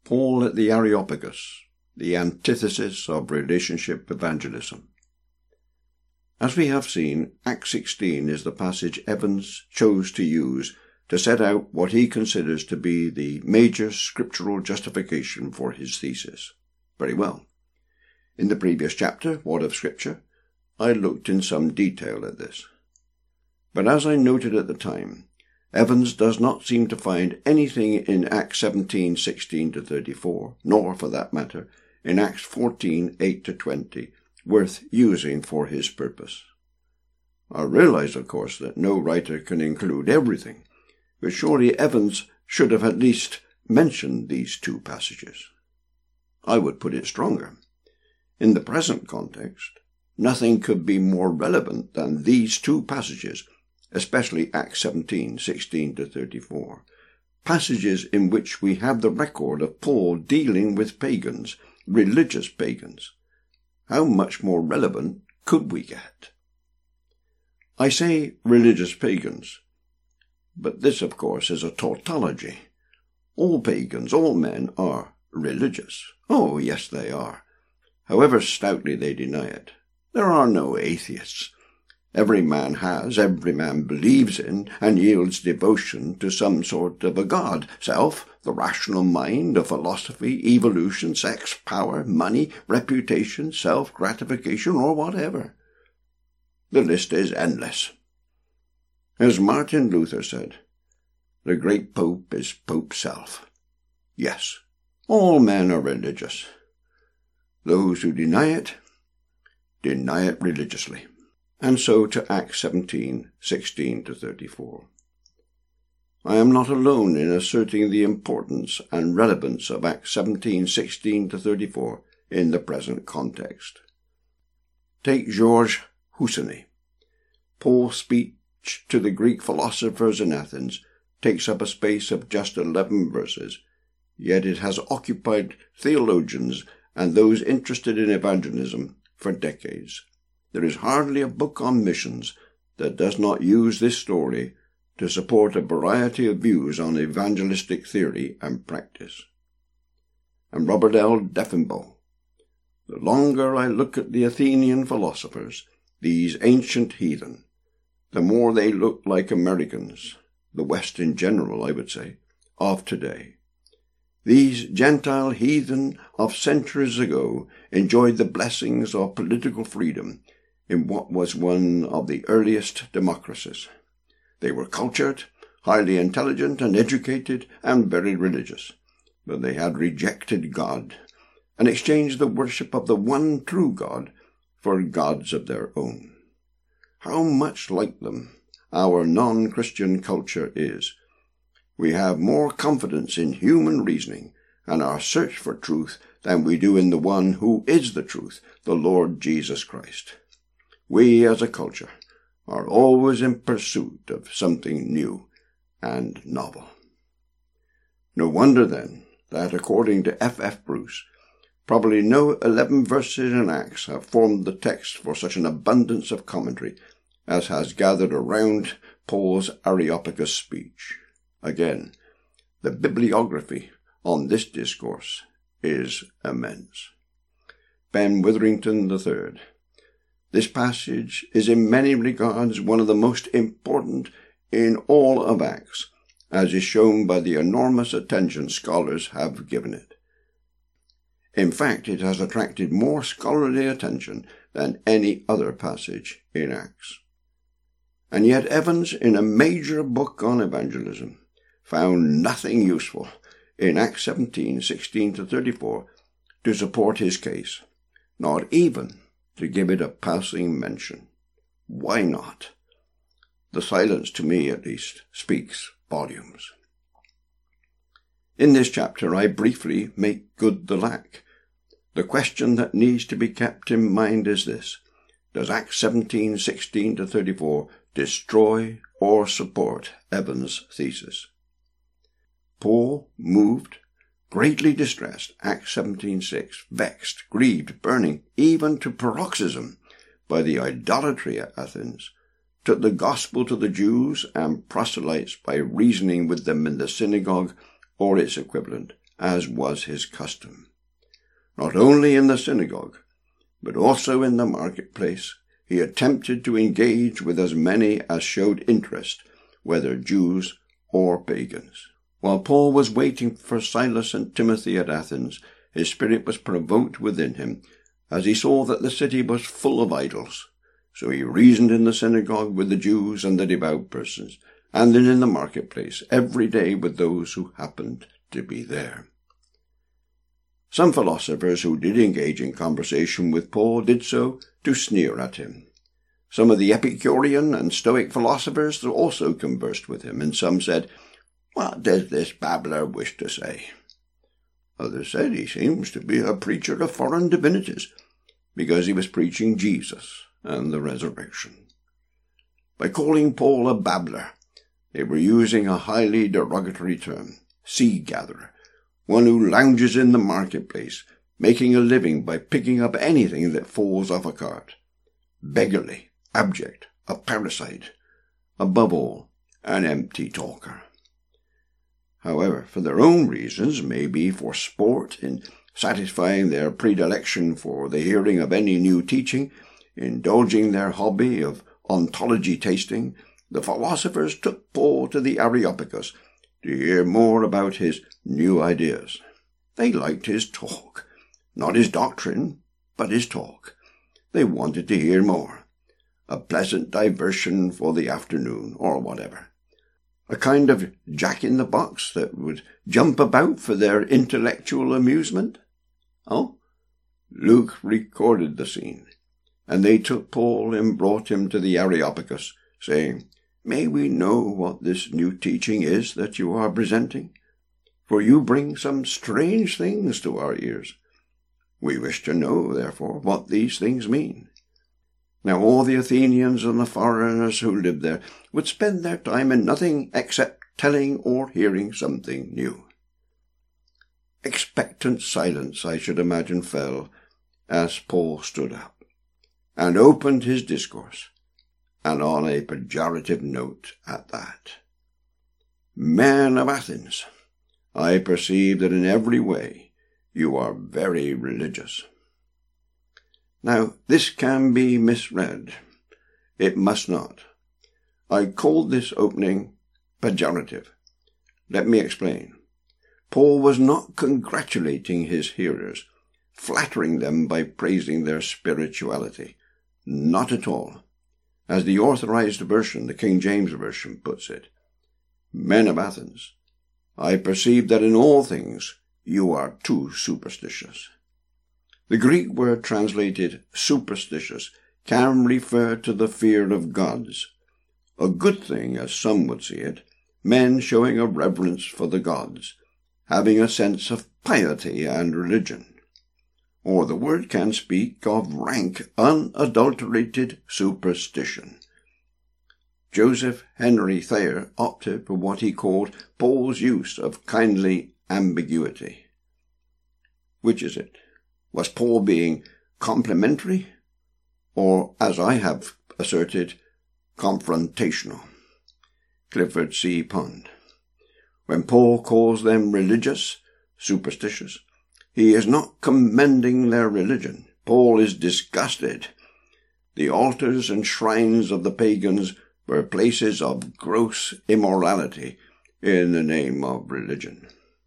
Paul at the Areopagus, the antithesis of relationship evangelism. As we have seen, Acts 16 is the passage Evans chose to use to set out what he considers to be the major scriptural justification for his thesis. Very well. In the previous chapter, What of Scripture, I looked in some detail at this. But as I noted at the time, Evans does not seem to find anything in Acts 17:16-34, nor, for that matter, in Acts 14:8-20, worth using for his purpose. I realize, of course, that no writer can include everything, but surely Evans should have at least mentioned these two passages. I would put it stronger. In the present context, nothing could be more relevant than these two passages, especially Acts 17:16-34, passages in which we have the record of Paul dealing with pagans, religious pagans. How much more relevant could we get? I say religious pagans, but this, of course, is a tautology. All pagans, all men, are religious. Oh, yes, they are, however stoutly they deny it. There are no atheists. Every man believes in, and yields devotion to some sort of a god. Self, the rational mind, a philosophy, evolution, sex, power, money, reputation, self-gratification, or whatever. The list is endless. As Martin Luther said, the great Pope is Pope self. Yes, all men are religious. Those who deny it religiously. And so to Acts 17:16-34. I am not alone in asserting the importance and relevance of Acts 17:16-34 in the present context. Take Georges Hussein. Paul's speech to the Greek philosophers in Athens takes up a space of just 11 verses, yet it has occupied theologians and those interested in evangelism for decades. There is hardly a book on missions that does not use this story to support a variety of views on evangelistic theory and practice. And Robert L. Deffinbaugh. The longer I look at the Athenian philosophers, these ancient heathen, the more they look like Americans, the West in general, I would say, of today. These Gentile heathen of centuries ago enjoyed the blessings of political freedom in what was one of the earliest democracies. They were cultured, highly intelligent and educated, and very religious, but they had rejected God and exchanged the worship of the one true God for gods of their own. How much like them our non-Christian culture is. We have more confidence in human reasoning and our search for truth than we do in the one who is the truth, the Lord Jesus Christ. We, as a culture, are always in pursuit of something new and novel. No wonder, then, that according to F. Bruce, probably no 11 verses in Acts have formed the text for such an abundance of commentary as has gathered around Paul's Areopagus speech. Again, the bibliography on this discourse is immense. Ben Witherington III. This passage is in many regards one of the most important in all of Acts, as is shown by the enormous attention scholars have given it. In fact, it has attracted more scholarly attention than any other passage in Acts. And yet Evans, in a major book on evangelism, found nothing useful in Acts 17:16-34 to support his case, not even to give it a passing mention. Why not? The silence, to me at least, speaks volumes. In this chapter I briefly make good the lack. The question that needs to be kept in mind is this: does Acts 17:16-34 destroy or support Evans' thesis? Paul, moved, greatly distressed, Acts 17:6, vexed, grieved, burning, even to paroxysm by the idolatry at Athens, took the gospel to the Jews and proselytes by reasoning with them in the synagogue or its equivalent, as was his custom. Not only in the synagogue, but also in the marketplace, he attempted to engage with as many as showed interest, whether Jews or pagans. While Paul was waiting for Silas and Timothy at Athens, his spirit was provoked within him, as he saw that the city was full of idols. So he reasoned in the synagogue with the Jews and the devout persons, and in the marketplace every day with those who happened to be there. Some philosophers who did engage in conversation with Paul did so to sneer at him. Some of the Epicurean and Stoic philosophers also conversed with him, and some said, "What does this babbler wish to say?" Others said he seems to be a preacher of foreign divinities, because he was preaching Jesus and the resurrection. By calling Paul a babbler, they were using a highly derogatory term, sea-gatherer, one who lounges in the marketplace, making a living by picking up anything that falls off a cart. Beggarly, abject, a parasite, above all, an empty talker. However, for their own reasons, maybe for sport, in satisfying their predilection for the hearing of any new teaching, indulging their hobby of ontology tasting, the philosophers took Paul to the Areopagus to hear more about his new ideas. They liked his talk, not his doctrine, but his talk. They wanted to hear more, a pleasant diversion for the afternoon, or whatever. A kind of jack-in-the-box that would jump about for their intellectual amusement. Oh, Luke recorded the scene, and they took Paul and brought him to the Areopagus, saying, "May we know what this new teaching is that you are presenting? For you bring some strange things to our ears. We wish to know, therefore, what these things mean." Now all the Athenians and the foreigners who lived there would spend their time in nothing except telling or hearing something new. Expectant silence, I should imagine, fell as Paul stood up and opened his discourse, and on a pejorative note at that. "Men of Athens, I perceive that in every way you are very religious." Now, this can be misread. It must not. I called this opening pejorative. Let me explain. Paul was not congratulating his hearers, flattering them by praising their spirituality. Not at all. As the Authorized Version, the King James Version, puts it, "Men of Athens, I perceive that in all things you are too superstitious." The Greek word translated superstitious can refer to the fear of gods. A good thing, as some would see it, men showing a reverence for the gods, having a sense of piety and religion. Or the word can speak of rank, unadulterated superstition. Joseph Henry Thayer opted for what he called Paul's use of kindly ambiguity. Which is it? Was Paul being complimentary, or, as I have asserted, confrontational? Clifford C. Pond. When Paul calls them religious, superstitious, he is not commending their religion. Paul is disgusted. The altars and shrines of the pagans were places of gross immorality in the name of religion.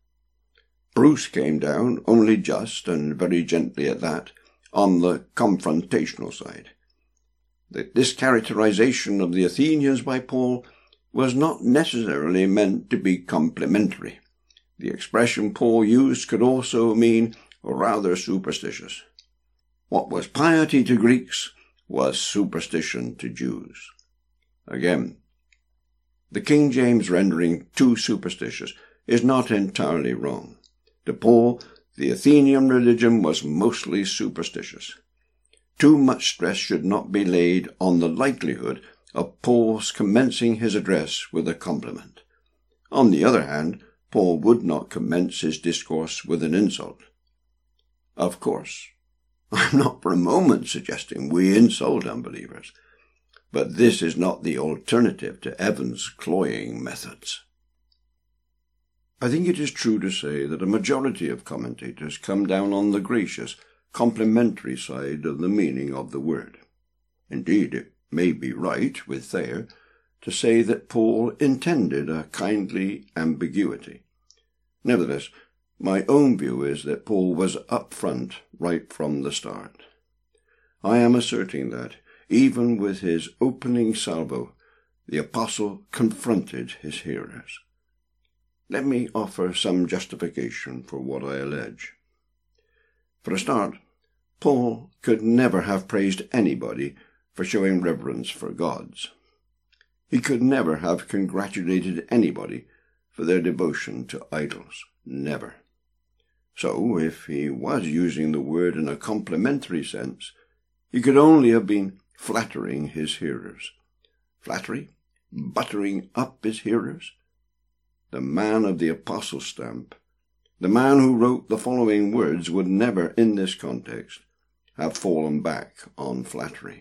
Bruce came down, only just and very gently at that, on the confrontational side. This characterization of the Athenians by Paul was not necessarily meant to be complimentary. The expression Paul used could also mean rather superstitious. What was piety to Greeks was superstition to Jews. Again, the King James rendering too superstitious is not entirely wrong. To Paul, the Athenian religion was mostly superstitious. Too much stress should not be laid on the likelihood of Paul's commencing his address with a compliment. On the other hand, Paul would not commence his discourse with an insult. Of course, I am not for a moment suggesting we insult unbelievers, but this is not the alternative to Evan's cloying methods. I think it is true to say that a majority of commentators come down on the gracious, complimentary side of the meaning of the word. Indeed, it may be right with Thayer to say that Paul intended a kindly ambiguity. Nevertheless, my own view is that Paul was up front right from the start. I am asserting that, even with his opening salvo, the apostle confronted his hearers. Let me offer some justification for what I allege. For a start, Paul could never have praised anybody for showing reverence for gods. He could never have congratulated anybody for their devotion to idols. Never. So, if he was using the word in a complimentary sense, he could only have been flattering his hearers. Flattery? Buttering up his hearers? The man of the apostle stamp, the man who wrote the following words, would never, in this context, have fallen back on flattery.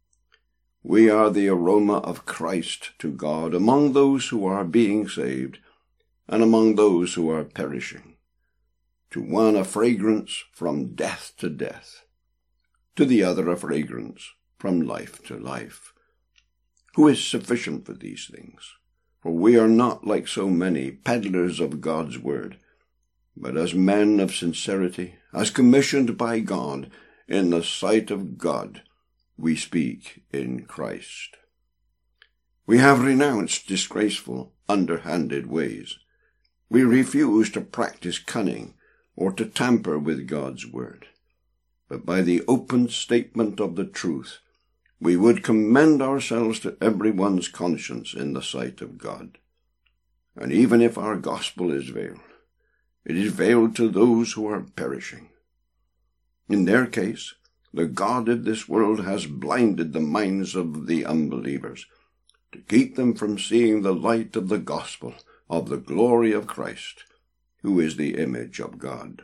We are the aroma of Christ to God among those who are being saved and among those who are perishing. To one a fragrance from death to death, to the other a fragrance from life to life. Who is sufficient for these things? For we are not like so many peddlers of God's word, but as men of sincerity, as commissioned by God, in the sight of God, we speak in Christ. We have renounced disgraceful, underhanded ways. We refuse to practice cunning or to tamper with God's word. But by the open statement of the truth, we would commend ourselves to everyone's conscience in the sight of God. And even if our gospel is veiled, it is veiled to those who are perishing. In their case, the God of this world has blinded the minds of the unbelievers to keep them from seeing the light of the gospel of the glory of Christ, who is the image of God.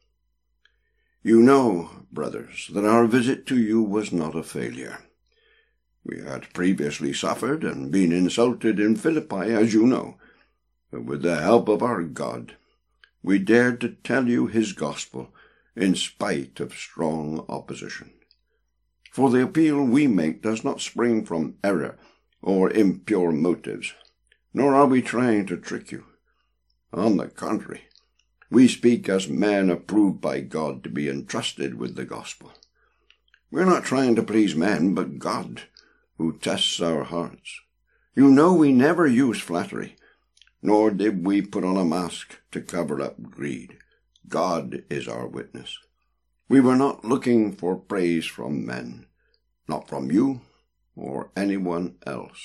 You know, brothers, that our visit to you was not a failure. We had previously suffered and been insulted in Philippi, as you know, but with the help of our God, we dared to tell you his gospel in spite of strong opposition. For the appeal we make does not spring from error or impure motives, nor are we trying to trick you. On the contrary, we speak as men approved by God to be entrusted with the gospel. We are not trying to please men, but God, who tests our hearts. You know we never use flattery, nor did we put on a mask to cover up greed. God is our witness. We were not looking for praise from men, not from you or anyone else.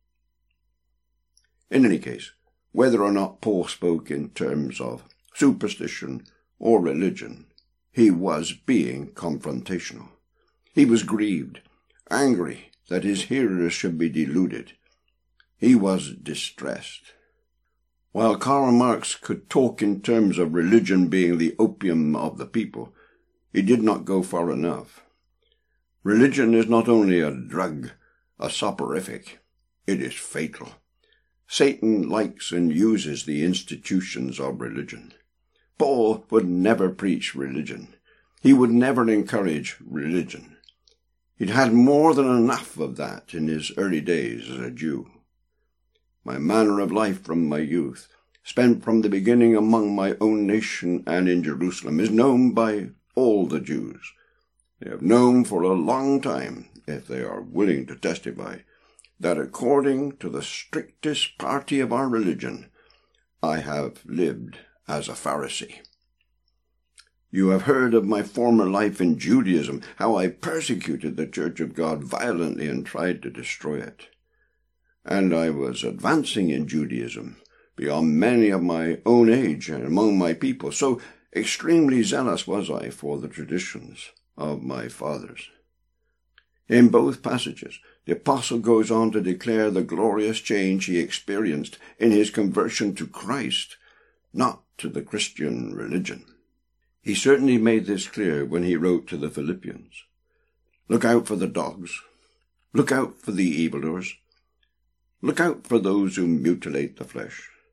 In any case, whether or not Paul spoke in terms of superstition or religion, he was being confrontational. He was grieved, angry that his hearers should be deluded. He was distressed. While Karl Marx could talk in terms of religion being the opium of the people, he did not go far enough. Religion is not only a drug, a soporific, it is fatal. Satan likes and uses the institutions of religion. Paul would never preach religion. He would never encourage religion. He'd had more than enough of that in his early days as a Jew. My manner of life from my youth, spent from the beginning among my own nation and in Jerusalem, is known by all the Jews. They have known for a long time, if they are willing to testify, that according to the strictest party of our religion, I have lived as a Pharisee. You have heard of my former life in Judaism, how I persecuted the Church of God violently and tried to destroy it. And I was advancing in Judaism beyond many of my own age and among my people, so extremely zealous was I for the traditions of my fathers. In both passages, the apostle goes on to declare the glorious change he experienced in his conversion to Christ, not to the Christian religion. He certainly made this clear when he wrote to the Philippians. Look out for the dogs. Look out for the evildoers. Look out for those who mutilate the flesh.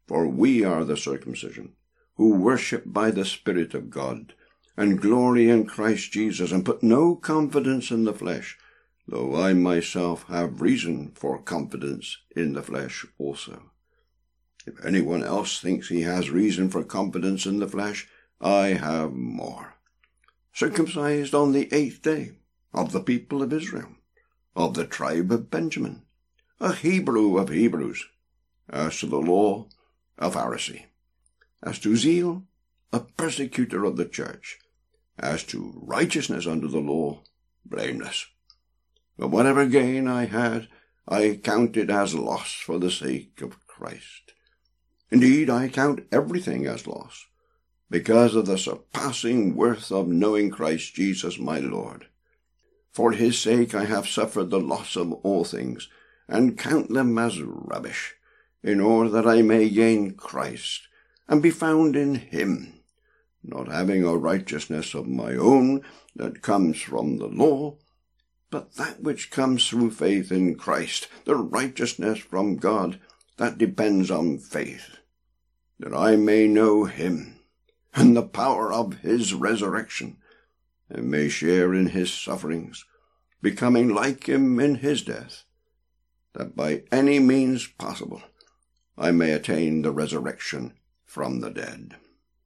For we are the circumcision, who worship by the Spirit of God, and glory in Christ Jesus, and put no confidence in the flesh, though I myself have reason for confidence in the flesh also. If anyone else thinks he has reason for confidence in the flesh, I have more. Circumcised on the 8th day, of the people of Israel, of the tribe of Benjamin, a Hebrew of Hebrews, as to the law, a Pharisee, as to zeal, a persecutor of the church, as to righteousness under the law, blameless. But whatever gain I had, I counted as loss for the sake of Christ. Indeed, I count everything as loss, because of the surpassing worth of knowing Christ Jesus my Lord. For his sake I have suffered the loss of all things, and count them as rubbish, in order that I may gain Christ, and be found in him, not having a righteousness of my own that comes from the law, but that which comes through faith in Christ, the righteousness from God that depends on faith, that I may know him, and the power of his resurrection, and may share in his sufferings, becoming like him in his death, that by any means possible I may attain the resurrection from the dead.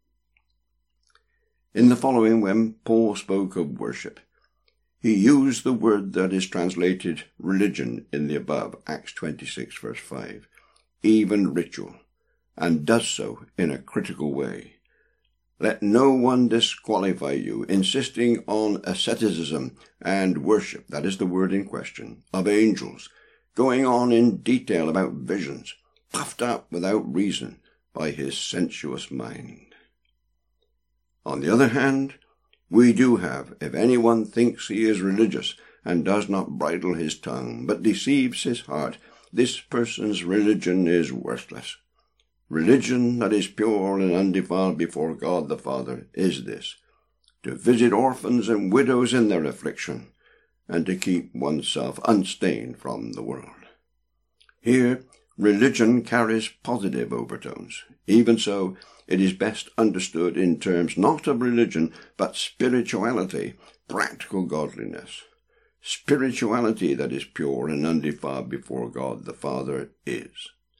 In the following, when Paul spoke of worship, he used the word that is translated religion in the above, Acts 26, verse 5, even ritual, and does so in a critical way. Let no one disqualify you, insisting on asceticism and worship, that is the word in question, of angels, going on in detail about visions, puffed up without reason by his sensuous mind. On the other hand, we do have, if anyone thinks he is religious and does not bridle his tongue, but deceives his heart, this person's religion is worthless. Religion that is pure and undefiled before God the Father is this: to visit orphans and widows in their affliction, and to keep oneself unstained from the world. Here, religion carries positive overtones. Even so, it is best understood in terms not of religion, but spirituality, practical godliness. Spirituality that is pure and undefiled before God the Father is.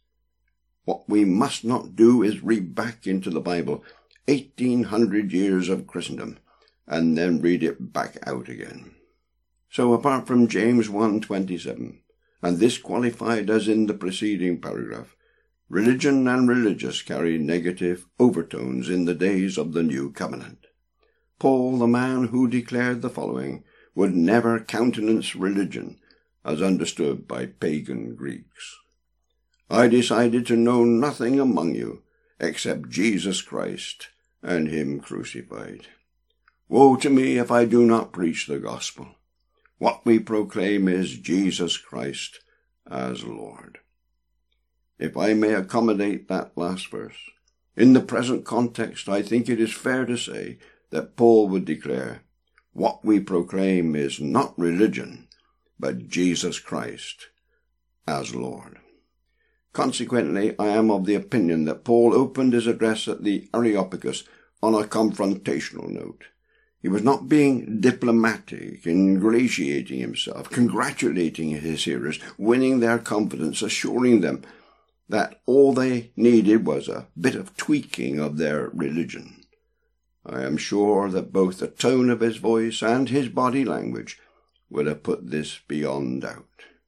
What we must not do is read back into the Bible 1800 years of Christendom, and then read it back out again. So apart from James 1:27, and this qualified as in the preceding paragraph, religion and religious carry negative overtones in the days of the New Covenant. Paul, the man who declared the following, would never countenance religion as understood by pagan Greeks. I decided to know nothing among you except Jesus Christ and him crucified. Woe to me if I do not preach the gospel. What we proclaim is Jesus Christ as Lord. If I may accommodate that last verse, in the present context I think it is fair to say that Paul would declare, what we proclaim is not religion, but Jesus Christ as Lord. Consequently, I am of the opinion that Paul opened his address at the Areopagus on a confrontational note. He was not being diplomatic, ingratiating himself, congratulating his hearers, winning their confidence, assuring them that all they needed was a bit of tweaking of their religion. I am sure that both the tone of his voice and his body language would have put this beyond doubt.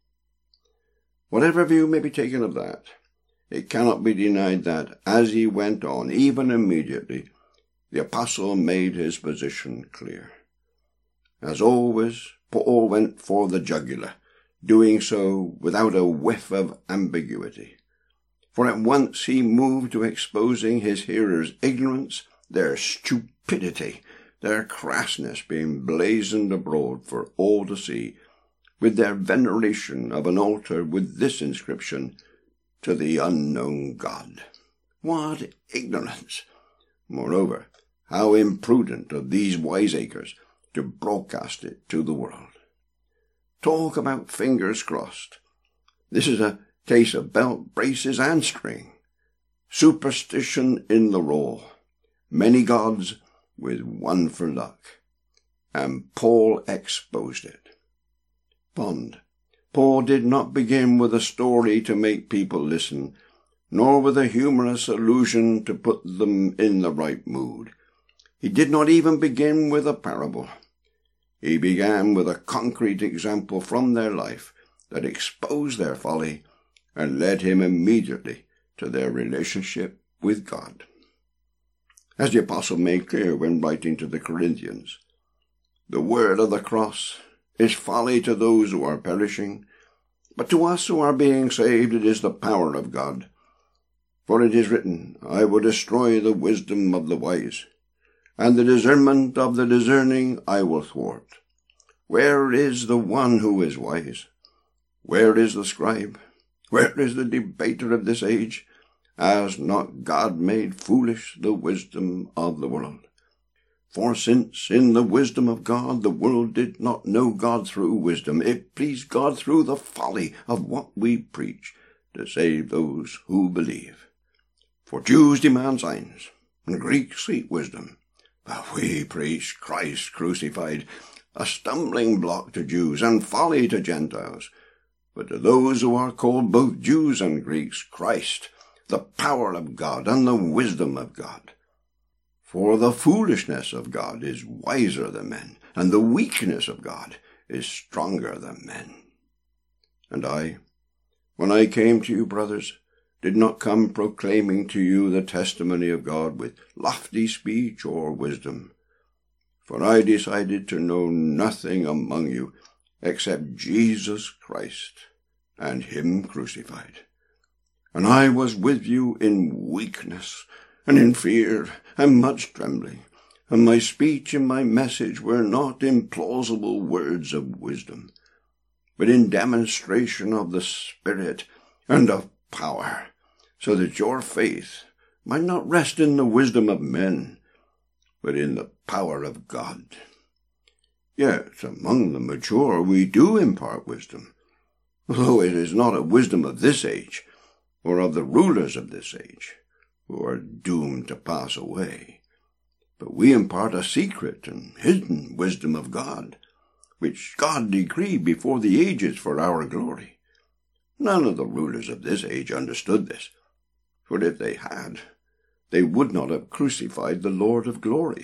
Whatever view may be taken of that, it cannot be denied that, as he went on, even immediately, the apostle made his position clear. As always, Paul went for the jugular, doing so without a whiff of ambiguity. For at once he moved to exposing his hearers' ignorance, their stupidity, their crassness being blazoned abroad for all to see, with their veneration of an altar with this inscription, to the unknown God. What ignorance! Moreover, how imprudent of these wiseacres to broadcast it to the world. Talk about fingers crossed. This is a case of belt, braces, and string. superstition in the roll, many gods with one for luck, and Paul exposed it. Bond. Paul did not begin with a story to make people listen, nor with a humorous allusion to put them in the right mood. He did not even begin with a parable. He began with a concrete example from their life that exposed their folly and led him immediately to their relationship with God. As the apostle made clear when writing to the Corinthians, the word of the cross is folly to those who are perishing, but to us who are being saved it is the power of God. For it is written, I will destroy the wisdom of the wise, and the discernment of the discerning I will thwart. Where is the one who is wise? Where is the scribe? Where is the debater of this age? Has not God made foolish the wisdom of the world? For since in the wisdom of God the world did not know God through wisdom, it pleased God through the folly of what we preach to save those who believe. For Jews demand signs, and Greeks seek wisdom, but we preach Christ crucified, a stumbling block to Jews and folly to Gentiles. But to those who are called both Jews and Greeks, Christ, the power of God and the wisdom of God. For the foolishness of God is wiser than men, and the weakness of God is stronger than men. And I, when I came to you, brothers, did not come proclaiming to you the testimony of God with lofty speech or wisdom. For I decided to know nothing among you except Jesus Christ and him crucified. And I was with you in weakness, and in fear, and much trembling, and my speech and my message were not in plausible words of wisdom, but in demonstration of the Spirit and of power, so that your faith might not rest in the wisdom of men, but in the power of God. Yet among the mature we do impart wisdom, though it is not a wisdom of this age, or of the rulers of this age, who are doomed to pass away. But we impart a secret and hidden wisdom of God, which God decreed before the ages for our glory. None of the rulers of this age understood this, for if they had, they would not have crucified the Lord of glory.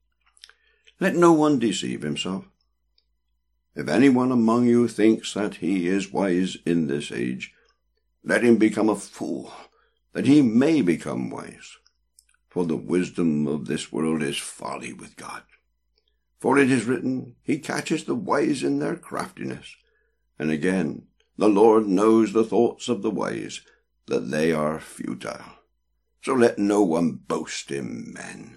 Let no one deceive himself. If anyone among you thinks that he is wise in this age, let him become a fool, that he may become wise. For the wisdom of this world is folly with God. For it is written, he catches the wise in their craftiness. And again, the Lord knows the thoughts of the wise, that they are futile. So let no one boast in men.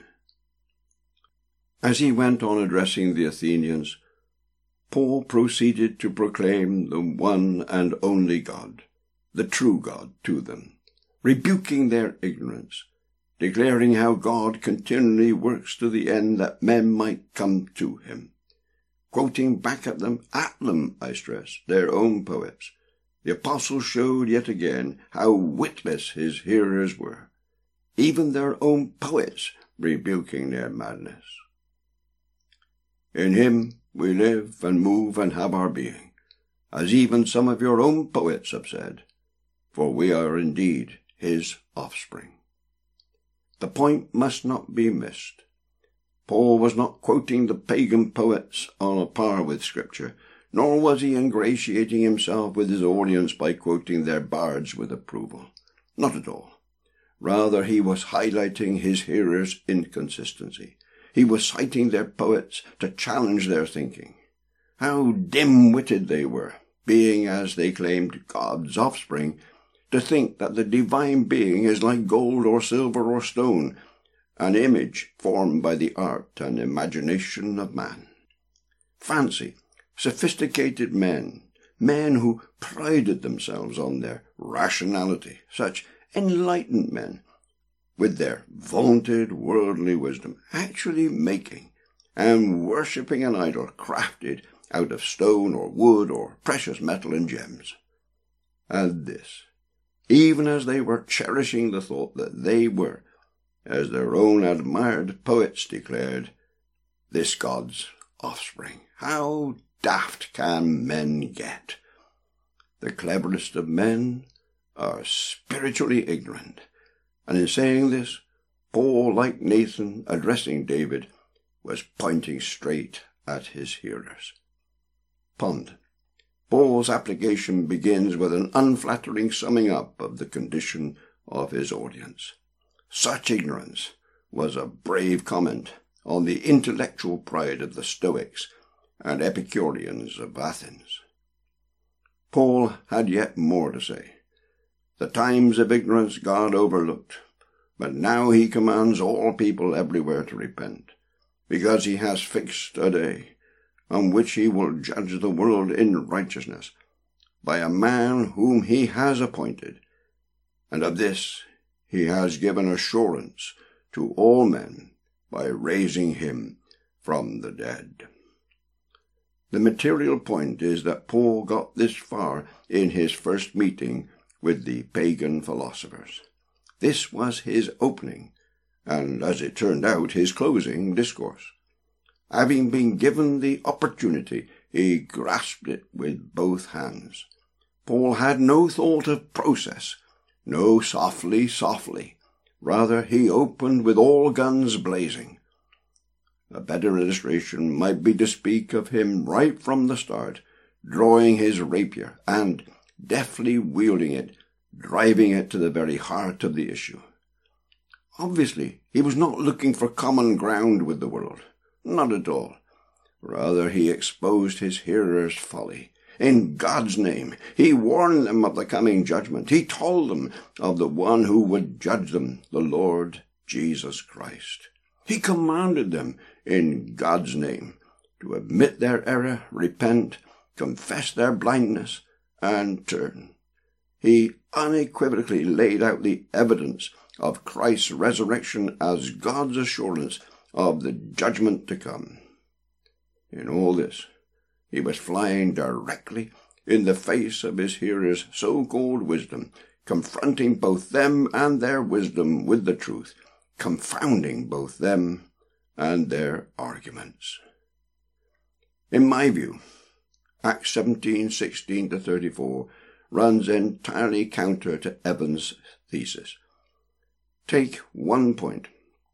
As he went on addressing the Athenians, Paul proceeded to proclaim the one and only God, the true God, to them, rebuking their ignorance, declaring how God continually works to the end that men might come to him. Quoting back at them, I stress, their own poets, the apostle showed yet again how witless his hearers were, even their own poets rebuking their madness. In him we live and move and have our being, as even some of your own poets have said, for we are indeed his offspring. The point must not be missed. Paul was not quoting the pagan poets on a par with Scripture, nor was he ingratiating himself with his audience by quoting their bards with approval. Not at all. Rather, he was highlighting his hearers' inconsistency. He was citing their poets to challenge their thinking. How dim-witted they were, being, as they claimed, God's offspring, to think that the divine being is like gold or silver or stone, an image formed by the art and imagination of man. Fancy, sophisticated men who prided themselves on their rationality, such enlightened men, with their vaunted worldly wisdom, actually making and worshipping an idol crafted out of stone or wood or precious metal and gems. Add this, even as they were cherishing the thought that they were, as their own admired poets declared, this God's offspring. How daft can men get? The cleverest of men are spiritually ignorant, and in saying this, Paul, like Nathan addressing David, was pointing straight at his hearers. Pond. Paul's application begins with an unflattering summing up of the condition of his audience. Such ignorance was a brave comment on the intellectual pride of the Stoics and Epicureans of Athens. Paul had yet more to say. The times of ignorance God overlooked, but now he commands all people everywhere to repent, because he has fixed a day on which he will judge the world in righteousness by a man whom he has appointed, and of this he has given assurance to all men by raising him from the dead. The material point is that Paul got this far in his first meeting with the pagan philosophers. This was his opening, and as it turned out, his closing discourse. Having been given the opportunity, he grasped it with both hands. Paul had no thought of process, no softly. Rather, he opened with all guns blazing. A better illustration might be to speak of him right from the start, drawing his rapier and, deftly wielding it, driving it to the very heart of the issue. Obviously, he was not looking for common ground with the world. Not at all. Rather, he exposed his hearers' folly. In God's name, he warned them of the coming judgment. He told them of the one who would judge them, the Lord Jesus Christ. He commanded them, in God's name, to admit their error, repent, confess their blindness, and turn. He unequivocally laid out the evidence of Christ's resurrection as God's assurance of the judgment to come. In all this, he was flying directly in the face of his hearers' so-called wisdom, confronting both them and their wisdom with the truth, confounding both them and their arguments. In my view, Acts 17:16-34 runs entirely counter to Evans' thesis. Take one point.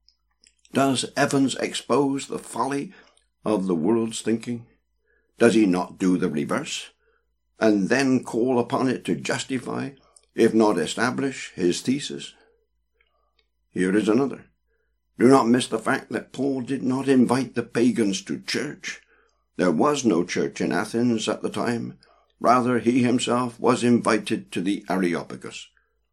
Does Evans expose the folly of the world's thinking? Does he not do the reverse, and then call upon it to justify, if not establish, his thesis? Here is another. Do not miss the fact that Paul did not invite the pagans to church. There was no church in Athens at the time. Rather, he himself was invited to the Areopagus.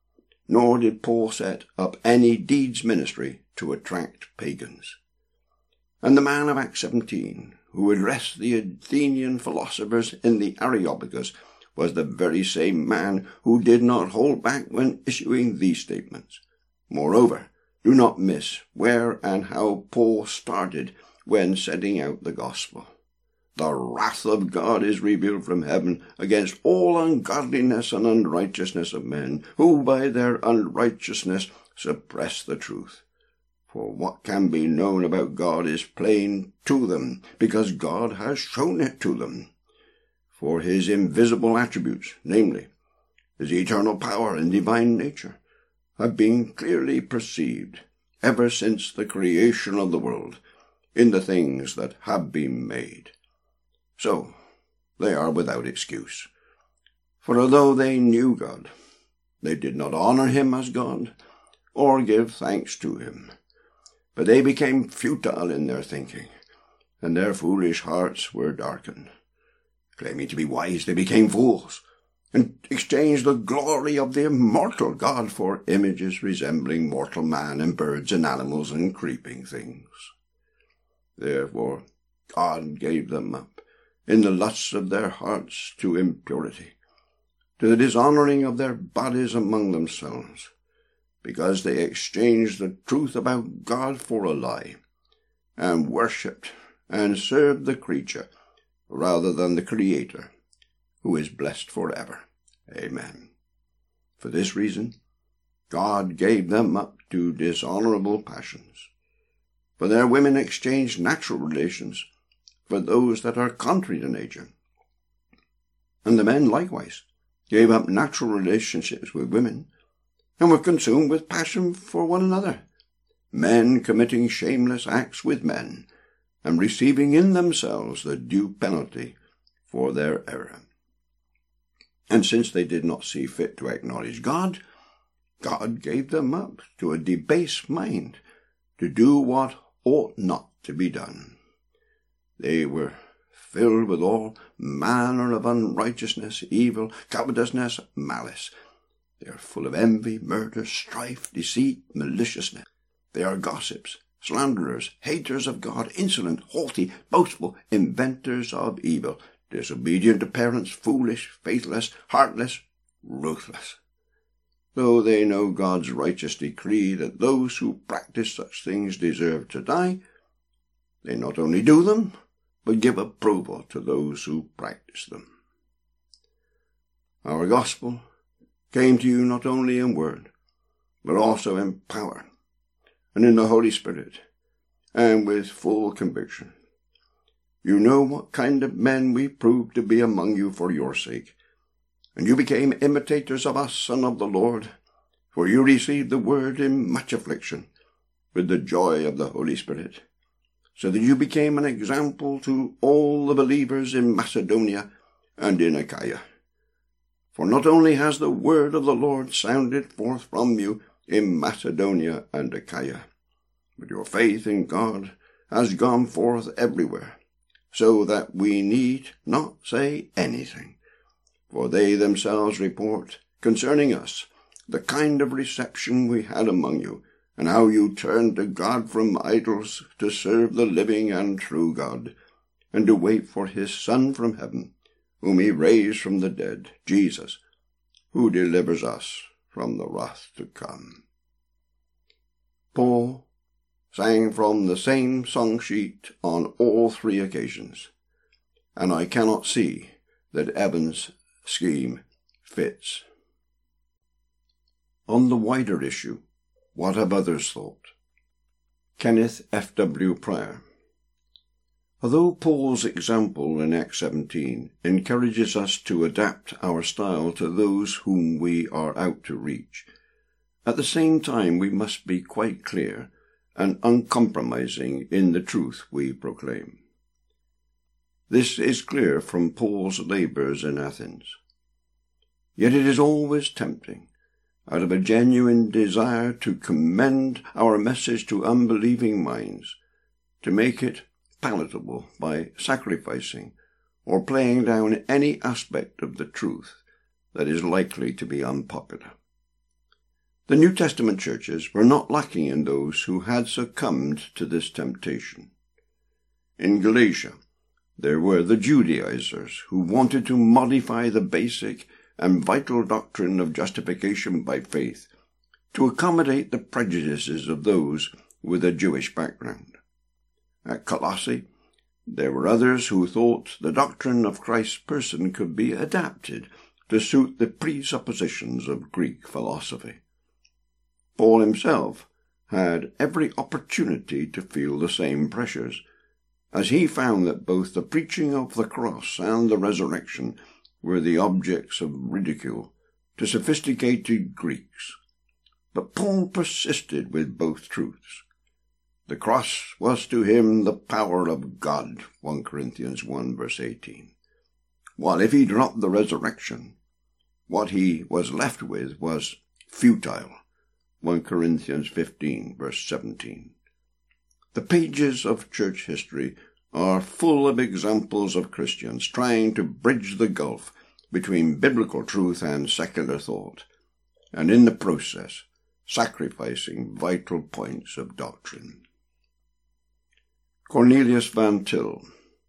Nor did Paul set up any deeds ministry to attract pagans. And the man of Acts 17, who addressed the Athenian philosophers in the Areopagus, was the very same man who did not hold back when issuing these statements. Moreover, do not miss where and how Paul started when setting out the gospel. The wrath of God is revealed from heaven against all ungodliness and unrighteousness of men, who by their unrighteousness suppress the truth. For what can be known about God is plain to them, because God has shown it to them. For his invisible attributes, namely, his eternal power and divine nature, have been clearly perceived ever since the creation of the world in the things that have been made. So they are without excuse. For although they knew God, they did not honor him as God or give thanks to him. But they became futile in their thinking, and their foolish hearts were darkened. Claiming to be wise, they became fools, and exchanged the glory of the immortal God for images resembling mortal man and birds and animals and creeping things. Therefore God gave them up in the lusts of their hearts to impurity, to the dishonoring of their bodies among themselves, because they exchanged the truth about God for a lie, and worshipped and served the creature rather than the Creator, who is blessed forever. Amen. For this reason, God gave them up to dishonorable passions. For their women exchanged natural relations for those that are contrary to nature. And the men likewise gave up natural relationships with women, and were consumed with passion for one another, men committing shameless acts with men, and receiving in themselves the due penalty for their error. And since they did not see fit to acknowledge God, God gave them up to a debased mind, to do what ought not to be done. They were filled with all manner of unrighteousness, evil, covetousness, malice. They are full of envy, murder, strife, deceit, maliciousness. They are gossips, slanderers, haters of God, insolent, haughty, boastful, inventors of evil, disobedient to parents, foolish, faithless, heartless, ruthless. Though they know God's righteous decree that those who practice such things deserve to die, they not only do them, but give approval to those who practice them. Our gospel came to you not only in word, but also in power, and in the Holy Spirit, and with full conviction. You know what kind of men we proved to be among you for your sake, and you became imitators of us and of the Lord, for you received the word in much affliction, with the joy of the Holy Spirit, so that you became an example to all the believers in Macedonia and in Achaia. For not only has the word of the Lord sounded forth from you in Macedonia and Achaia, but your faith in God has gone forth everywhere, so that we need not say anything. For they themselves report concerning us the kind of reception we had among you, and how you turned to God from idols to serve the living and true God, and to wait for his Son from heaven, whom he raised from the dead, Jesus, who delivers us from the wrath to come. Paul sang from the same song sheet on all three occasions, and I cannot see that Evan's scheme fits. On the wider issue, what have others thought? Kenneth F.W. Pryor. Although Paul's example in Acts 17 encourages us to adapt our style to those whom we are out to reach, at the same time we must be quite clear and uncompromising in the truth we proclaim. This is clear from Paul's labours in Athens. Yet it is always tempting, out of a genuine desire to commend our message to unbelieving minds, to make it palatable by sacrificing or playing down any aspect of the truth that is likely to be unpopular. The New Testament churches were not lacking in those who had succumbed to this temptation. In Galatia, there were the Judaizers who wanted to modify the basic and vital doctrine of justification by faith to accommodate the prejudices of those with a Jewish background. At Colossae, there were others who thought the doctrine of Christ's person could be adapted to suit the presuppositions of Greek philosophy. Paul himself had every opportunity to feel the same pressures, as he found that both the preaching of the cross and the resurrection were the objects of ridicule to sophisticated Greeks. But Paul persisted with both truths. The cross was to him the power of God, 1 Corinthians 1 verse 18. While if he dropped the resurrection, what he was left with was futile, 1 Corinthians 15 verse 17. The pages of church history are full of examples of Christians trying to bridge the gulf between biblical truth and secular thought, and in the process sacrificing vital points of doctrine. Cornelius Van Til.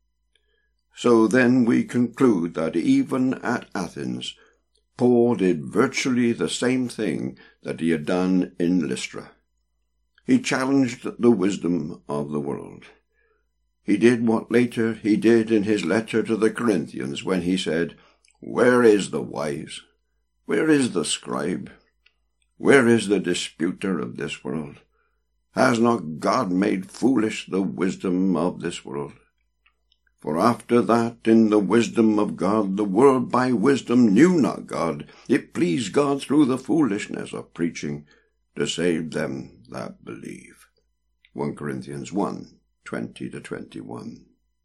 So then we conclude that even at Athens, Paul did virtually the same thing that he had done in Lystra. He challenged the wisdom of the world. He did what later he did in his letter to the Corinthians when he said, "Where is the wise? Where is the scribe? Where is the disputer of this world? Has not God made foolish the wisdom of this world? For after that, in the wisdom of God, the world by wisdom knew not God. It pleased God through the foolishness of preaching to save them that believe. 1 Corinthians 1, 20-21.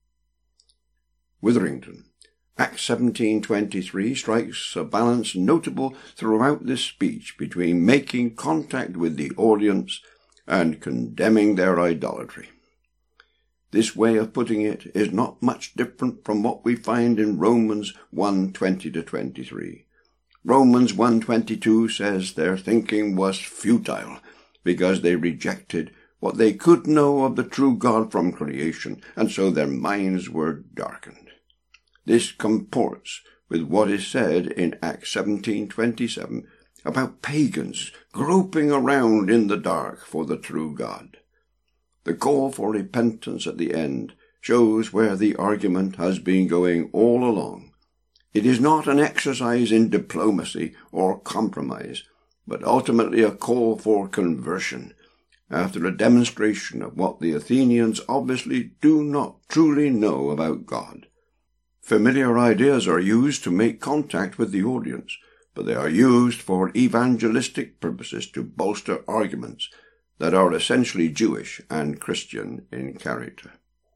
Witherington. Acts 17:23 strikes a balance notable throughout this speech between making contact with the audience and condemning their idolatry. This way of putting it is not much different from what we find in Romans 1:20-23. Romans 1:22 says their thinking was futile because they rejected what they could know of the true God from creation, and so their minds were darkened. This comports with what is said in Acts 17:27 about pagans groping around in the dark for the true God. The call for repentance at the end shows where the argument has been going all along. It is not an exercise in diplomacy or compromise, but ultimately a call for conversion, after a demonstration of what the Athenians obviously do not truly know about God. Familiar ideas are used to make contact with the audience, but they are used for evangelistic purposes to bolster arguments that are essentially Jewish and Christian in character.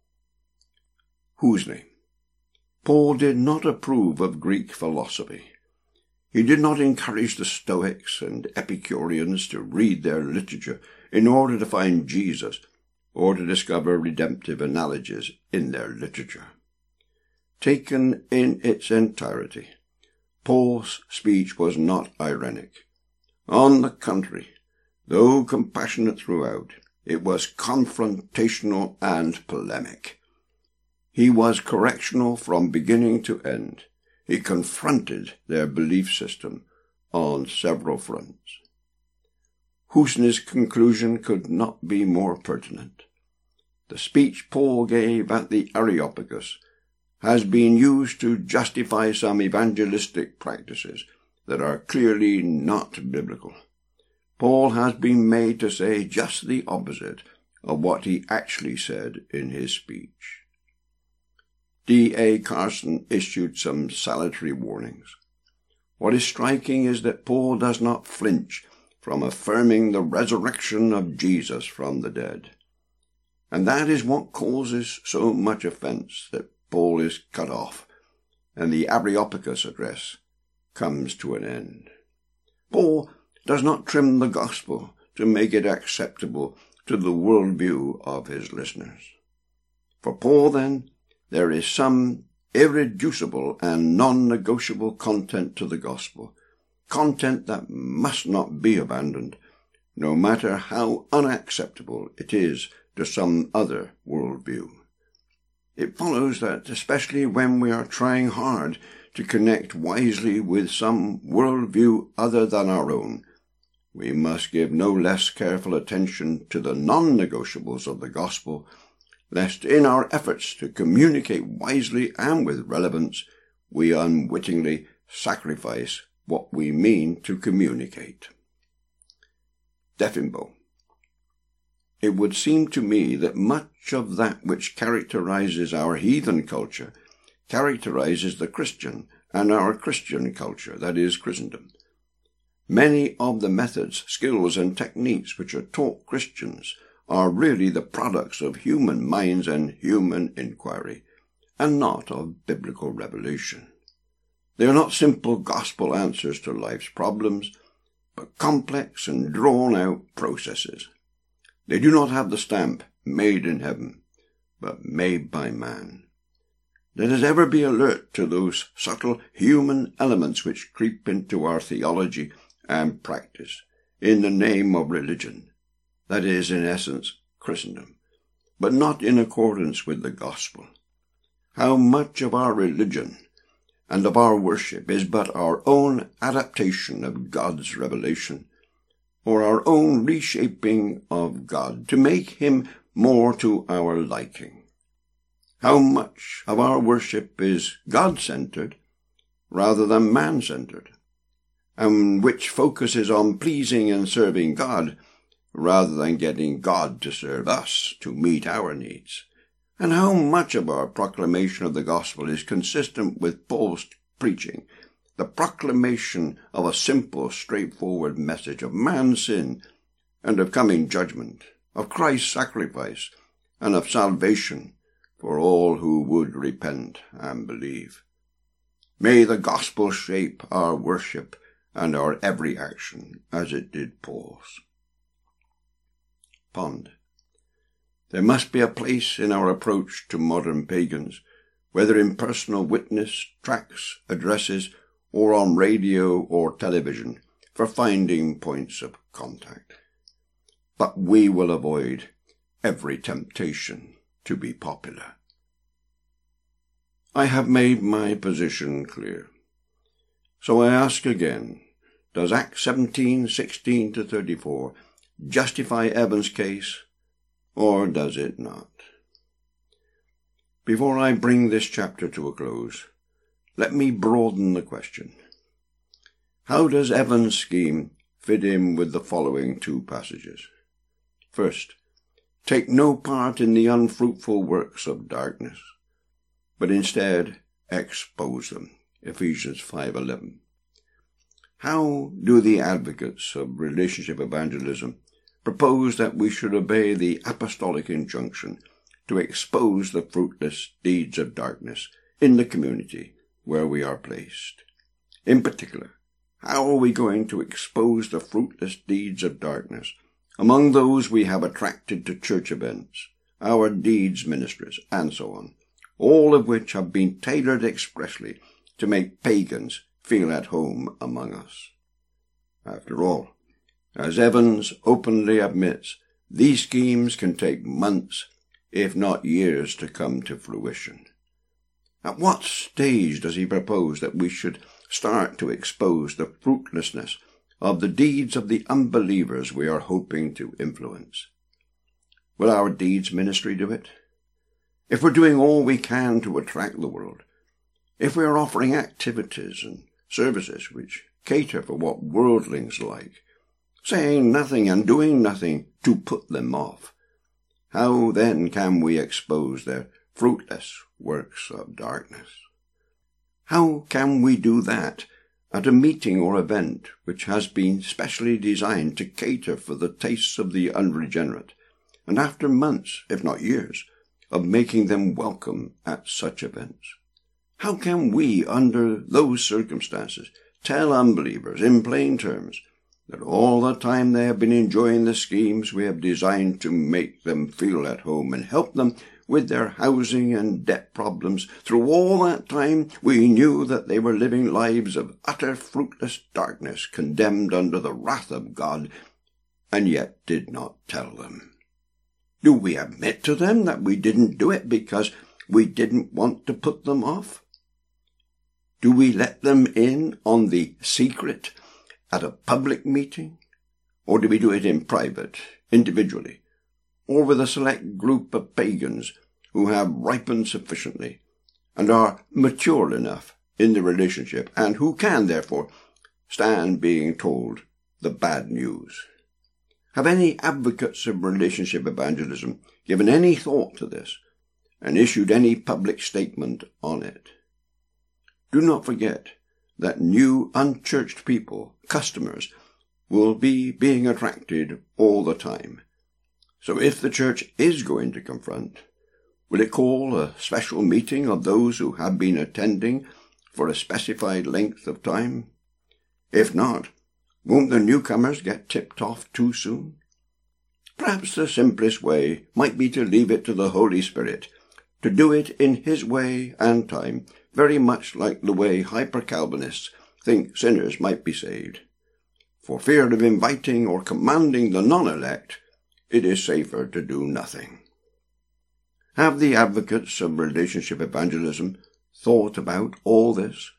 Husney. Paul did not approve of Greek philosophy. He did not encourage the Stoics and Epicureans to read their literature in order to find Jesus or to discover redemptive analogies in their literature. Taken in its entirety, Paul's speech was not ironic. On the contrary, though compassionate throughout, it was confrontational and polemic. He was correctional from beginning to end. He confronted their belief system on several fronts. Husney's conclusion could not be more pertinent. The speech Paul gave at the Areopagus has been used to justify some evangelistic practices that are clearly not biblical. Paul has been made to say just the opposite of what he actually said in his speech. D.A. Carson issued some salutary warnings. What is striking is that Paul does not flinch from affirming the resurrection of Jesus from the dead. And that is what causes so much offense, that Paul is cut off, and the Areopagus address comes to an end. Paul does not trim the gospel to make it acceptable to the worldview of his listeners. For Paul, then, there is some irreducible and non-negotiable content to the gospel, content that must not be abandoned, no matter how unacceptable it is to some other worldview. It follows that, especially when we are trying hard to connect wisely with some worldview other than our own, we must give no less careful attention to the non-negotiables of the gospel, lest in our efforts to communicate wisely and with relevance, we unwittingly sacrifice what we mean to communicate. Deffinbow. It would seem to me that much of that which characterizes our heathen culture characterizes the Christian and our Christian culture, that is, Christendom. Many of the methods, skills, and techniques which are taught Christians are really the products of human minds and human inquiry, and not of biblical revelation. They are not simple gospel answers to life's problems, but complex and drawn-out processes. They do not have the stamp, made in heaven, but made by man. Let us ever be alert to those subtle human elements which creep into our theology and practice in the name of religion, that is, in essence, Christendom, but not in accordance with the gospel. How much of our religion and of our worship is but our own adaptation of God's revelation, or our own reshaping of God to make him more to our liking? How much of our worship is God-centered rather than man-centered? and which focuses on pleasing and serving God, rather than getting God to serve us to meet our needs? And how much of our proclamation of the gospel is consistent with Paul's preaching, the proclamation of a simple, straightforward message of man's sin and of coming judgment, of Christ's sacrifice, and of salvation for all who would repent and believe? May the gospel shape our worship and our every action as it did Paul's. Pond. There must be a place in our approach to modern pagans, whether in personal witness, tracts, addresses, or on radio or television, for finding points of contact. But we will avoid every temptation to be popular. I have made my position clear. So I ask again, does Acts 17:16-34 justify Evan's case, or does it not? Before I bring this chapter to a close, let me broaden the question. How does Evan's scheme fit in with the following two passages? First, take no part in the unfruitful works of darkness, but instead expose them. Ephesians 5:11. How do the advocates of relationship evangelism propose that we should obey the apostolic injunction to expose the fruitless deeds of darkness in the community where we are placed? In particular, how are we going to expose the fruitless deeds of darkness among those we have attracted to church events, our deeds ministries, and so on, all of which have been tailored expressly to make pagans feel at home among us? After all, as Evans openly admits, these schemes can take months, if not years, to come to fruition. At what stage does he propose that we should start to expose the fruitlessness of the deeds of the unbelievers we are hoping to influence? Will our deeds ministry do it? If we're doing all we can to attract the world, if we are offering activities and services which cater for what worldlings like, saying nothing and doing nothing to put them off, how then can we expose their fruitless works of darkness? How can we do that at a meeting or event which has been specially designed to cater for the tastes of the unregenerate, and after months, if not years, of making them welcome at such events? How can we, under those circumstances, tell unbelievers in plain terms that all the time they have been enjoying the schemes we have designed to make them feel at home and help them with their housing and debt problems, through all that time we knew that they were living lives of utter fruitless darkness, condemned under the wrath of God, and yet did not tell them? Do we admit to them that we didn't do it because we didn't want to put them off? Do we let them in on the secret at a public meeting? Or do we do it in private, individually, or with a select group of pagans who have ripened sufficiently and are mature enough in the relationship and who can, therefore, stand being told the bad news? Have any advocates of relationship evangelism given any thought to this and issued any public statement on it? Do not forget that new unchurched people, customers, will be being attracted all the time. So if the church is going to confront, will it call a special meeting of those who have been attending for a specified length of time? If not, won't the newcomers get tipped off too soon? Perhaps the simplest way might be to leave it to the Holy Spirit, to do it in his way and time, very much like the way hyper-Calvinists think sinners might be saved. For fear of inviting or commanding the non-elect, it is safer to do nothing. Have the advocates of relationship evangelism thought about all this?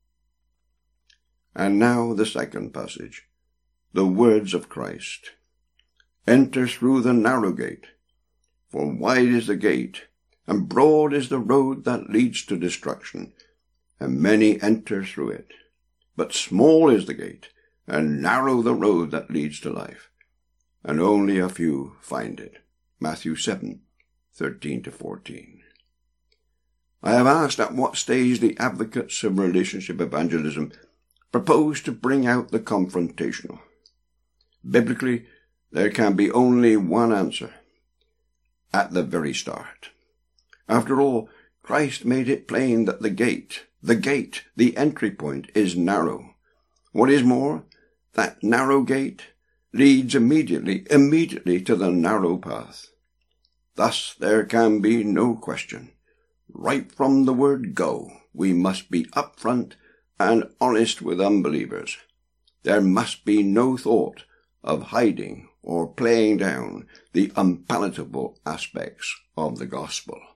And now the second passage, the words of Christ. Enter through the narrow gate, for wide is the gate, and broad is the road that leads to destruction, and many enter through it. But small is the gate, and narrow the road that leads to life, and only a few find it. Matthew 7:13-14. I have asked at what stage the advocates of relationship evangelism propose to bring out the confrontational. Biblically, there can be only one answer: at the very start. After all, Christ made it plain that the gate, the entry point, is narrow. What is more, that narrow gate leads immediately to the narrow path. Thus there can be no question. Right from the word go, we must be upfront and honest with unbelievers. There must be no thought of hiding or playing down the unpalatable aspects of the gospel.